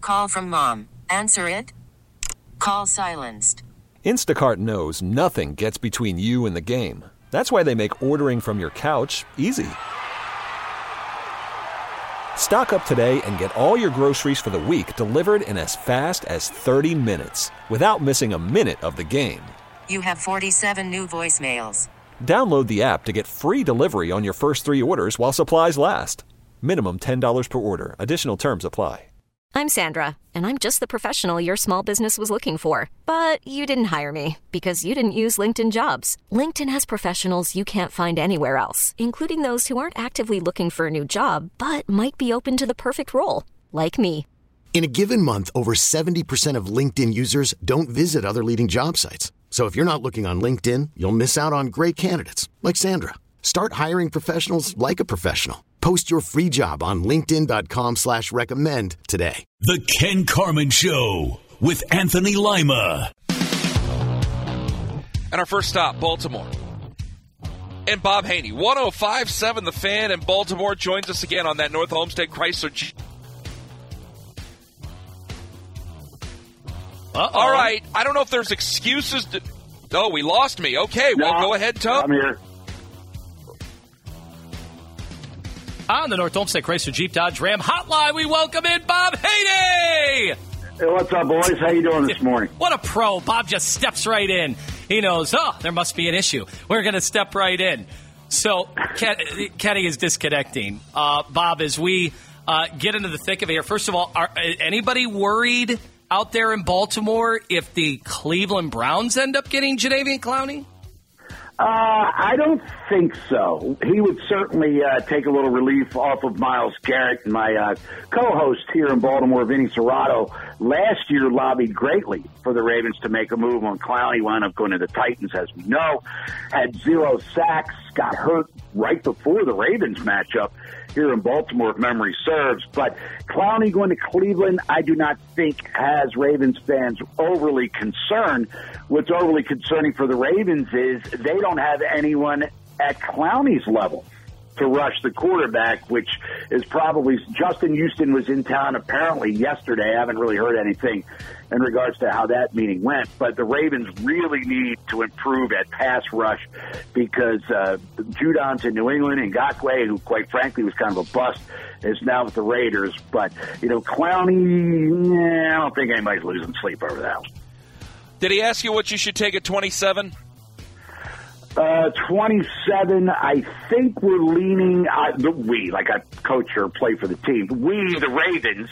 call from mom. Answer it. Call silenced. Instacart knows nothing gets between you and the game. That's why they make ordering from your couch easy. Stock up today and get all your groceries for the week delivered in as fast as 30 minutes without missing a minute of the game. You have 47 new voicemails. Download the app to get free delivery on your first 3 orders while supplies last. Minimum $10 per order. Additional terms apply. I'm Sandra, and I'm just the professional your small business was looking for. But you didn't hire me because you didn't use LinkedIn Jobs. LinkedIn has professionals you can't find anywhere else, including those who aren't actively looking for a new job, but might be open to the perfect role, like me. In a given month, over 70% of LinkedIn users don't visit other leading job sites. So if you're not looking on LinkedIn, you'll miss out on great candidates like Sandra. Start hiring professionals like a professional. Post your free job on linkedin.com/recommend today. The Ken Carman Show with Anthony Lima. And our first stop, Baltimore. And Bob Haney, 105.7 The Fan in Baltimore, joins us again on that North Olmsted Chrysler. All right, I don't know if there's excuses. Oh, we lost me. Okay, well, go ahead, Tub. I'm here. On the North Olmsted Chrysler Jeep Dodge Ram hotline, we welcome in Bob Haney. Hey, what's up, boys? How you doing this morning? What a pro. Bob just steps right in. He knows, there must be an issue. We're going to step right in. So Kenny is disconnecting. Bob, as we get into the thick of it here, first of all, anybody worried out there in Baltimore if the Cleveland Browns end up getting Jadeveon Clowney? I don't think so. He would certainly take a little relief off of Myles Garrett. And my co-host here in Baltimore, Vinny Serrato, last year lobbied greatly for the Ravens to make a move on Clowney. Wound up going to the Titans, as we know. Had 0 sacks, got hurt right before the Ravens matchup here in Baltimore, if memory serves. But Clowney going to Cleveland, I do not think has Ravens fans overly concerned. What's overly concerning for the Ravens is they don't have anyone at Clowney's level to rush the quarterback, which is probably Justin Houston was in town apparently yesterday. I haven't really heard anything in regards to how that meeting went, but the Ravens really need to improve at pass rush because Judon's in New England and Ngakoue, who quite frankly was kind of a bust, is now with the Raiders. But, Clowney, I don't think anybody's losing sleep over that one. Did he ask you what you should take at 27? 27, I think we're leaning, we, like I coach or play for the team, we, the Ravens,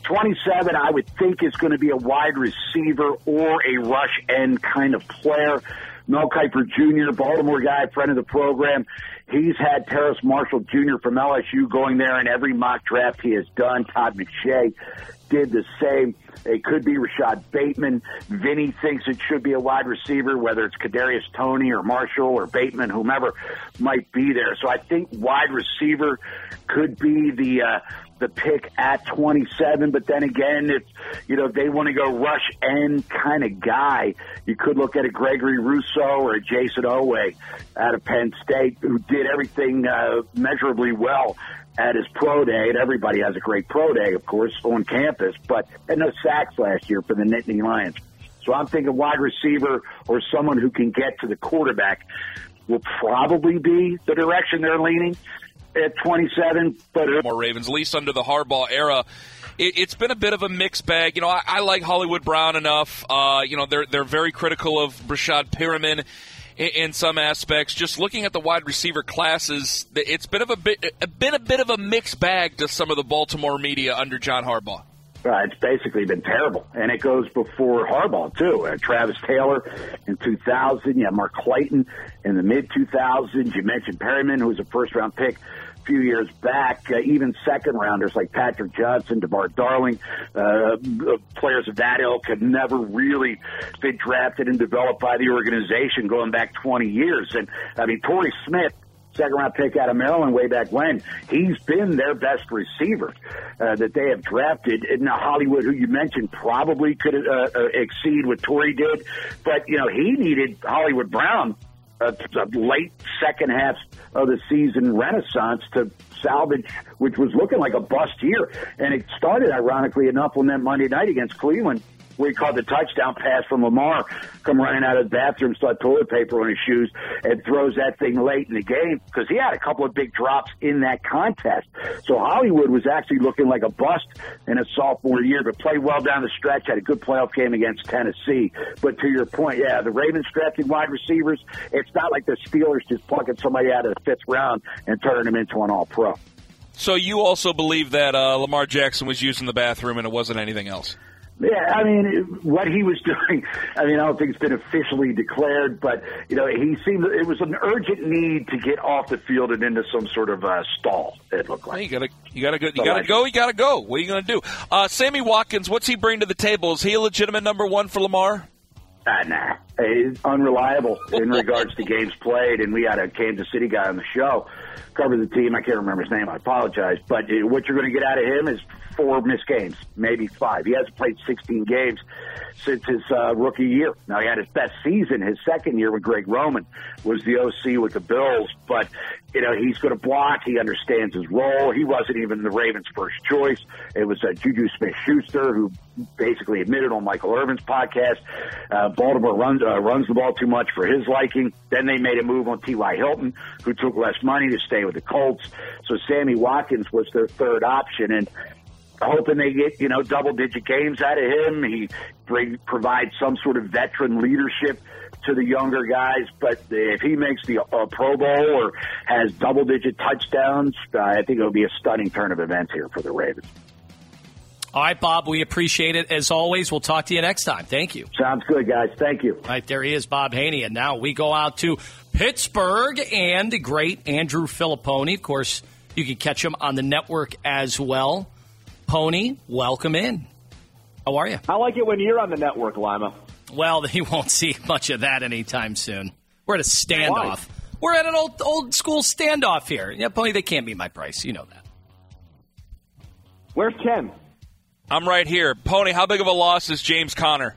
27, I would think is going to be a wide receiver or a rush end kind of player. Mel Kiper Jr., Baltimore guy, friend of the program. He's had Terrace Marshall Jr. from LSU going there in every mock draft he has done. Todd McShay did the same. It could be Rashad Bateman. Vinny thinks it should be a wide receiver, whether it's Kadarius Toney or Marshall or Bateman, whomever might be there. So I think wide receiver could be the pick at 27. But then again, if they want to go rush end kind of guy, you could look at a Gregory Rousseau or a Jason Oweh out of Penn State, who did everything measurably well at his pro day, and everybody has a great pro day, of course, on campus, but had no sacks last year for the Nittany Lions. So I'm thinking wide receiver or someone who can get to the quarterback will probably be the direction they're leaning at 27. But more Ravens, at least under the Harbaugh era, it's been a bit of a mixed bag. I like Hollywood Brown enough. They're very critical of Brashad Perriman in some aspects. Just looking at the wide receiver classes, it's been a bit of a mixed bag to some of the Baltimore media under John Harbaugh. It's basically been terrible, and it goes before Harbaugh, too. Travis Taylor in 2000. You have Mark Clayton in the mid-2000s. You mentioned Perriman, who was a first-round pick a few years back. Even second-rounders like Patrick Johnson, DeMar Darling, players of that ilk have never really been drafted and developed by the organization going back 20 years. And, Torrey Smith, second-round pick out of Maryland way back when, he's been their best receiver that they have drafted. And Hollywood, who you mentioned, probably could exceed what Torrey did. But, he needed Hollywood Brown a late second half of the season renaissance to salvage, which was looking like a bust year. And it started, ironically enough, on that Monday night against Cleveland, where he caught the touchdown pass from Lamar, come running out of the bathroom, start toilet paper on his shoes, and throws that thing late in the game because he had a couple of big drops in that contest. So Hollywood was actually looking like a bust in a sophomore year, but played well down the stretch, had a good playoff game against Tennessee. But to your point, yeah, the Ravens drafting wide receivers, it's not like the Steelers just plucking somebody out of the fifth round and turning them into an all-pro. So you also believe that Lamar Jackson was using the bathroom and it wasn't anything else? Yeah, I mean, what he was doing, I don't think it's been officially declared, but, he seemed, it was an urgent need to get off the field and into some sort of stall, it looked like. Hey, you gotta go. What are you going to do? Sammy Watkins, what's he bring to the table? Is he a legitimate number one for Lamar? Nah. He's unreliable in regards to games played, and we had a Kansas City guy on the show, covered the team. I can't remember his name. I apologize. But what you're going to get out of him is 4 missed games, maybe 5. He hasn't played 16 games since his rookie year. Now, he had his best season. His second year with Greg Roman was the OC with the Bills. But, he's going to block. He understands his role. He wasn't even the Ravens' first choice. It was Juju Smith-Schuster, who basically admitted on Michael Irvin's podcast, Baltimore runs the ball too much for his liking. Then they made a move on T.Y. Hilton, who took less money to stay with the Colts. So Sammy Watkins was their third option, and hoping they get, double-digit games out of him. He provides some sort of veteran leadership to the younger guys. But if he makes the Pro Bowl or has double-digit touchdowns, I think it'll be a stunning turn of events here for the Ravens. All right, Bob, we appreciate it. As always, we'll talk to you next time. Thank you. Sounds good, guys. Thank you. All right, there he is, Bob Haney. And now we go out to Pittsburgh and the great Andrew Filipponi. Of course, you can catch him on the network as well. Pony, welcome in. How are you? I like it when you're on the network, Lima. Well, you won't see much of that anytime soon. We're at a standoff. Why? We're at an old school standoff here. Yeah, Pony, they can't meet my price. You know that. Where's Ken? I'm right here. Pony, how big of a loss is James Conner?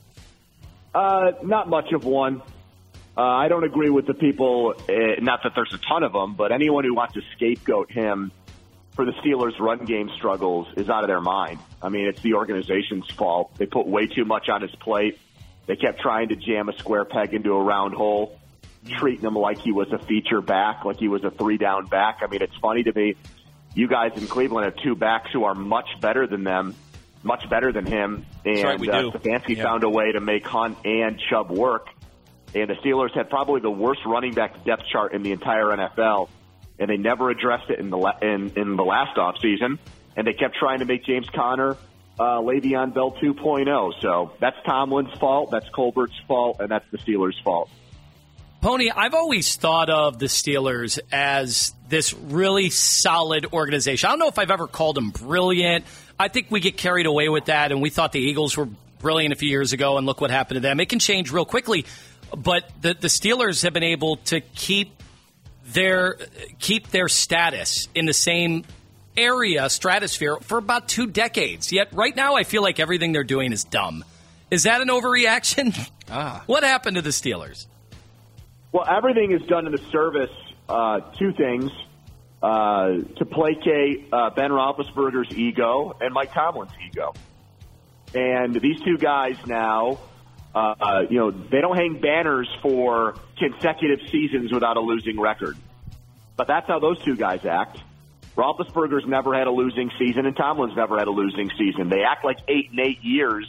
Not much of one. I don't agree with the people, not that there's a ton of them, but anyone who wants to scapegoat him for the Steelers' run game struggles is out of their mind. I mean, it's the organization's fault. They put way too much on his plate. They kept trying to jam a square peg into a round hole, treating him like he was a feature back, like he was a 3-down back. I mean, it's funny to me. You guys in Cleveland have 2 backs who are much better than him, much better than him. And right, we do. Stefanski found a way to make Hunt and Chubb work. And the Steelers had probably the worst running back depth chart in the entire NFL. And they never addressed it in the last offseason. And they kept trying to make James Conner Le'Veon Bell 2.0. So that's Tomlin's fault, that's Colbert's fault, and that's the Steelers' fault. Pony, I've always thought of the Steelers as this really solid organization. I don't know if I've ever called them brilliant. I think we get carried away with that, and we thought the Eagles were brilliant a few years ago, and look what happened to them. It can change real quickly, but the Steelers have been able to keep their status in the same stratosphere for about 2 decades. Yet right now I feel like everything they're doing is dumb. Is that an overreaction? What happened to the Steelers? Well, everything is done in the service, 2 things, to placate Ben Roethlisberger's ego and Mike Tomlin's ego. And these 2 guys now, they don't hang banners for consecutive seasons without a losing record. But that's how those 2 guys act. Roethlisberger's never had a losing season, and Tomlin's never had a losing season. They act like 8 years,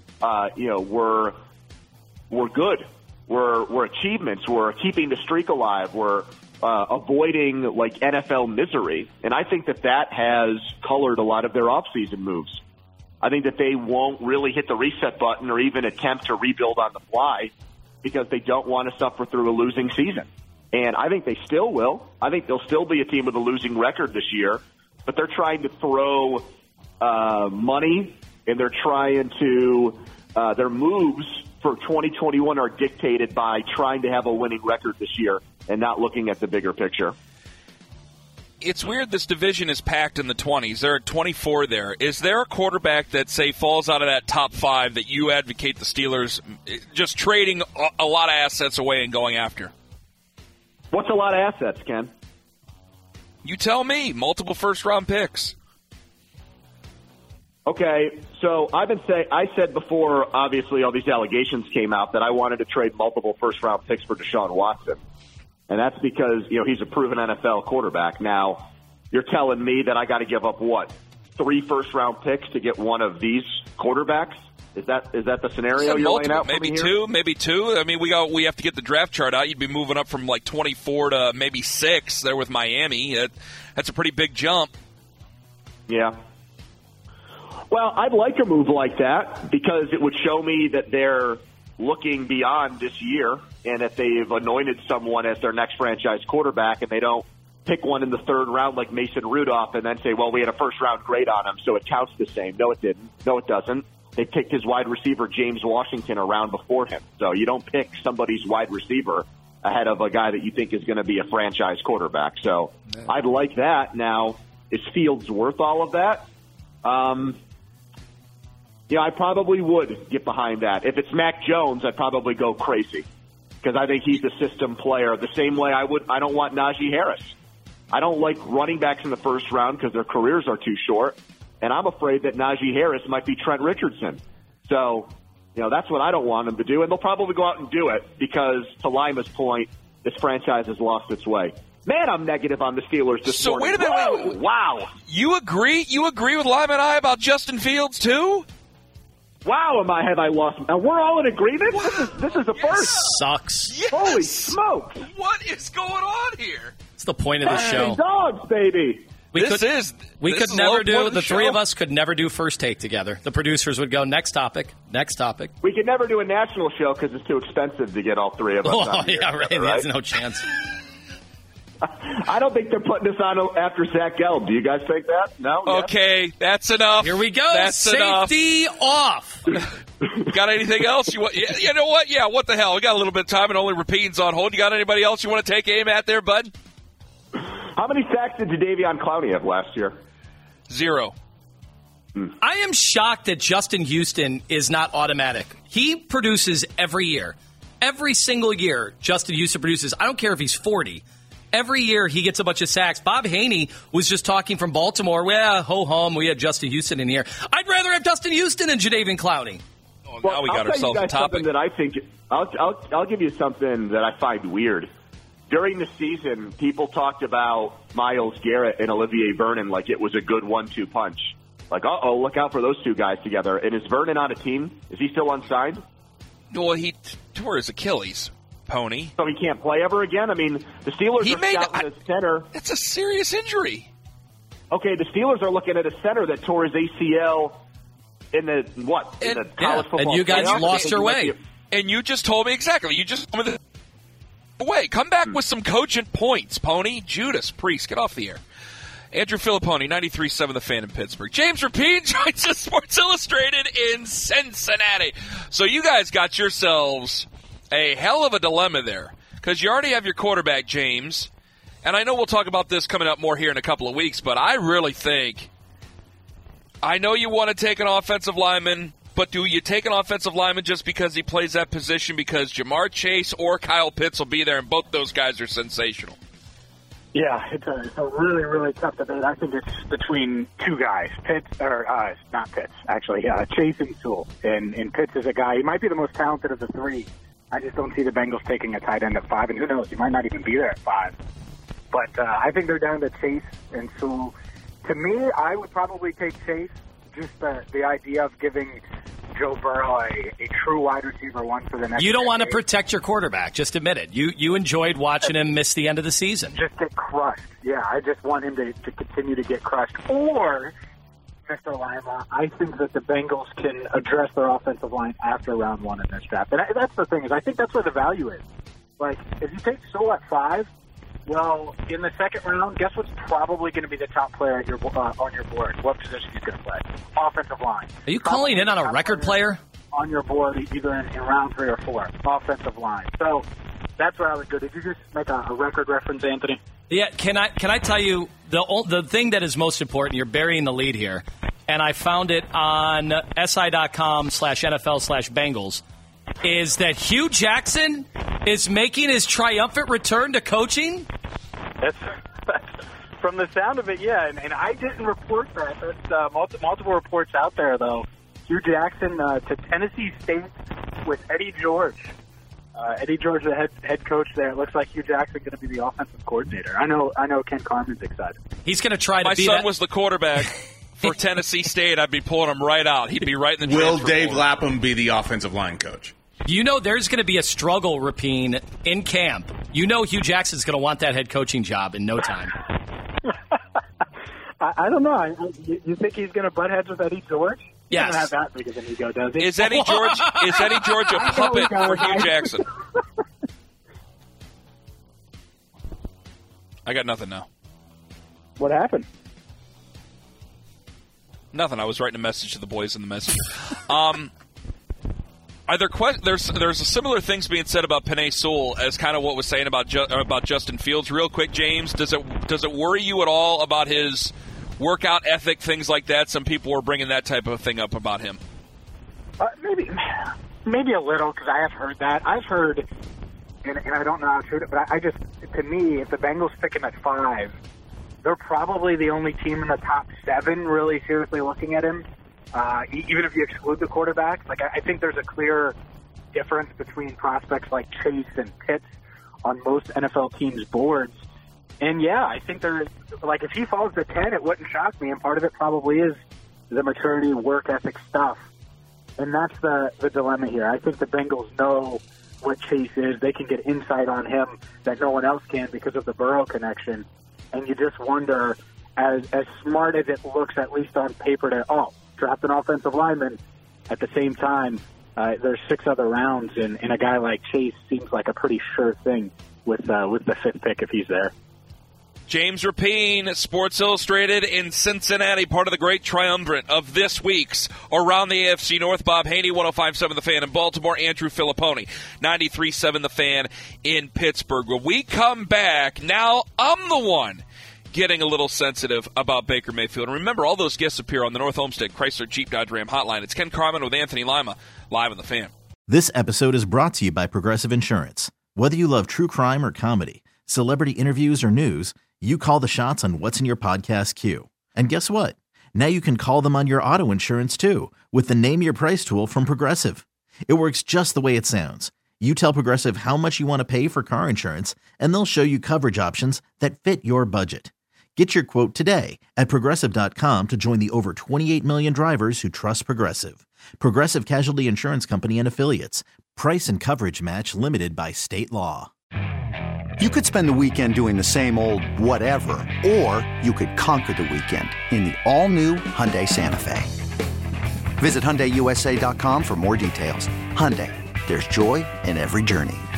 were good. We're achievements. We're keeping the streak alive. We're avoiding like NFL misery. And I think that has colored a lot of their offseason moves. I think that they won't really hit the reset button or even attempt to rebuild on the fly because they don't want to suffer through a losing season. And I think they still will. I think they'll still be a team with a losing record this year. But they're trying to throw money, and they're trying to their moves for 2021 are dictated by trying to have a winning record this year and not looking at the bigger picture. It's weird this division is packed in the 20s. There are 24 there. Is there a quarterback that, say, falls out of that top 5 that you advocate the Steelers just trading a lot of assets away and going after? What's a lot of assets, Ken? You tell me. Multiple first-round picks. Okay, so I said before, obviously, all these allegations came out that I wanted to trade multiple first-round picks for Deshaun Watson. And that's because, he's a proven NFL quarterback. Now, you're telling me that I got to give up, 3 first-round picks to get one of these quarterbacks? Is that the scenario you're laying out for me here? Maybe two. I mean, we have to get the draft chart out. You'd be moving up from like 24 to maybe 6 there with Miami. That's a pretty big jump. Yeah. Well, I'd like a move like that because it would show me that they're looking beyond this year and that they've anointed someone as their next franchise quarterback, and they don't pick one in the 3rd round like Mason Rudolph and then say, well, we had a first-round grade on him, so it counts the same. No, it didn't. No, it doesn't. They picked his wide receiver, James Washington, around before him. So you don't pick somebody's wide receiver ahead of a guy that you think is going to be a franchise quarterback. So I'd like that. Now, is Fields worth all of that? I probably would get behind that. If it's Mac Jones, I'd probably go crazy because I think he's a system player the same way I don't want Najee Harris. I don't like running backs in the 1st round because their careers are too short. And I'm afraid that Najee Harris might be Trent Richardson. So, that's what I don't want him to do. And they'll probably go out and do it because, to Lima's point, this franchise has lost its way. Man, I'm negative on the Steelers this morning. So, wait a minute. Wow. You agree with Lima and I about Justin Fields, too? Wow, have I lost? And we're all in agreement? This is the first. Sucks. Yes. Holy smokes. What is going on here? It's the point of the show. Dogs, baby. The three of us could never do First Take together. The producers would go, next topic. We could never do a national show because it's too expensive to get all 3 of us on here. Yeah, right. There's no chance. I don't think they're putting us on after Zach Gelb. Do you guys think that? No? Okay, that's enough. Here we go. That's Safety enough. Off. Got anything else? You know what? Yeah, what the hell? We got a little bit of time and only Rapin's on hold. You got anybody else you want to take aim at there, bud? How many sacks did Jadeveon Clowney have last year? 0. I am shocked that Justin Houston is not automatic. He produces every year. Every single year, Justin Houston produces. I don't care if he's 40. Every year, he gets a bunch of sacks. Bob Haney was just talking from Baltimore. Well, ho-hum, we had Justin Houston in here. I'd rather have Justin Houston than Jadeveon Clowney. Oh, now we got ourselves a topic. That I think, I'll give you something that I find weird. During the season, people talked about Myles Garrett and Olivier Vernon like it was a good 1-2 punch. Like, look out for those 2 guys together. And is Vernon on a team? Is he still unsigned? Well, he tore his Achilles, Pony. So he can't play ever again? I mean, the Steelers are scouting a center. That's a serious injury. Okay, the Steelers are looking at a center that tore his ACL in the college football. And you guys lost your way. And you just told me exactly. You just told me away. Come back with some cogent points, Pony. Judas Priest, get off the air. Andrew Filipponi, 93.7 The Fan in Pittsburgh. James Rapine joins us, Sports Illustrated in Cincinnati. So you guys got yourselves a hell of a dilemma there because you already have your quarterback, James. And I know we'll talk about this coming up more here in a couple of weeks, but I really think I know you want to take an offensive lineman, but do you take an offensive lineman just because he plays that position because Jamar Chase or Kyle Pitts will be there, and both those guys are sensational? Yeah, it's a really, really tough debate. I think it's between 2 guys, not Pitts, actually, Chase and Sewell. And Pitts is a guy, he might be the most talented of the 3. I just don't see the Bengals taking a tight end at 5, and who knows, he might not even be there at 5. But I think they're down to Chase and Sewell. To me, I would probably take Chase, just the idea of giving Joe Burrow a true wide receiver 1 for the next. You don't want to protect your quarterback. Just admit it. You enjoyed watching him miss the end of the season. Just get crushed. Yeah, I just want him to continue to get crushed. Or, Mr. Lima, I think that the Bengals can address their offensive line after round 1 in this draft. And that's the thing, is I think that's where the value is. Like, if you take Sewell at 5, well, in the 2nd round, guess what's probably going to be the top player at on your board? What position he's going to play? Offensive line. Are you calling in on a record player? On your board, either in round 3 or 4. Offensive line. So that's where I would go. Did you just make a record reference, Anthony? Yeah. Can I tell you the thing that is most important? You're burying the lead here, and I found it on si.com/NFL/Bengals. Is that Hugh Jackson is making his triumphant return to coaching? That's from the sound of it, yeah. And I didn't report that. There's multiple reports out there, though. Hugh Jackson to Tennessee State with Eddie George. Eddie George, the head coach there. It looks like Hugh Jackson going to be the offensive coordinator. I know Ken Carman's excited. He's going to try to My be son that. was the quarterback for Tennessee State. I'd be pulling him right out. He'd be right in the Will transfer Dave portal. Lapham be the offensive line coach? You know there's going to be a struggle, Rapine, in camp. You know Hugh Jackson's going to want that head coaching job in no time. I don't know. You think he's going to butt heads with Eddie George? He Yes. doesn't have that big of an ego, does he? Is Eddie George a puppet for Hugh Jackson? I got nothing now. What happened? Nothing. I was writing a message to the boys in the messenger. Are there there's similar things being said about Penei Sewell as kind of what was saying about Justin Fields. Real quick, James, does it worry you at all about his workout ethic, things like that? Some people were bringing that type of thing up about him. Maybe a little, because I have heard that. I've heard, and I don't know how true it is, but to me, if the Bengals pick him at 5, they're probably the only team in the top 7 really seriously looking at him. Even if you exclude the quarterbacks, I think there's a clear difference between prospects like Chase and Pitts on most NFL teams' boards. And yeah, I think if he falls to 10, it wouldn't shock me. And part of it probably is the maturity, work ethic stuff. And that's the dilemma here. I think the Bengals know what Chase is. They can get insight on him that no one else can because of the Burrow connection. And you just wonder, as smart as it looks, at least on paper, draft an offensive lineman. At the same time, there's 6 other rounds, and a guy like Chase seems like a pretty sure thing with the 5th pick if he's there. James Rapine, Sports Illustrated in Cincinnati, part of the great triumvirate of this week's Around the AFC North. Bob Haney, 105.7 The Fan in Baltimore. Andrew Filipponi, 93.7 The Fan in Pittsburgh. When we come back, now I'm the one getting a little sensitive about Baker Mayfield. And remember, all those guests appear on the North Homestead Chrysler Jeep Dodge Ram hotline. It's Ken Carman with Anthony Lima, live on The Fan. This episode is brought to you by Progressive Insurance. Whether you love true crime or comedy, celebrity interviews or news, you call the shots on what's in your podcast queue. And guess what? Now you can call them on your auto insurance too with the Name Your Price tool from Progressive. It works just the way it sounds. You tell Progressive how much you want to pay for car insurance, and they'll show you coverage options that fit your budget. Get your quote today at Progressive.com to join the over 28 million drivers who trust Progressive. Progressive Casualty Insurance Company and Affiliates. Price and coverage match limited by state law. You could spend the weekend doing the same old whatever, or you could conquer the weekend in the all-new Hyundai Santa Fe. Visit HyundaiUSA.com for more details. Hyundai, there's joy in every journey.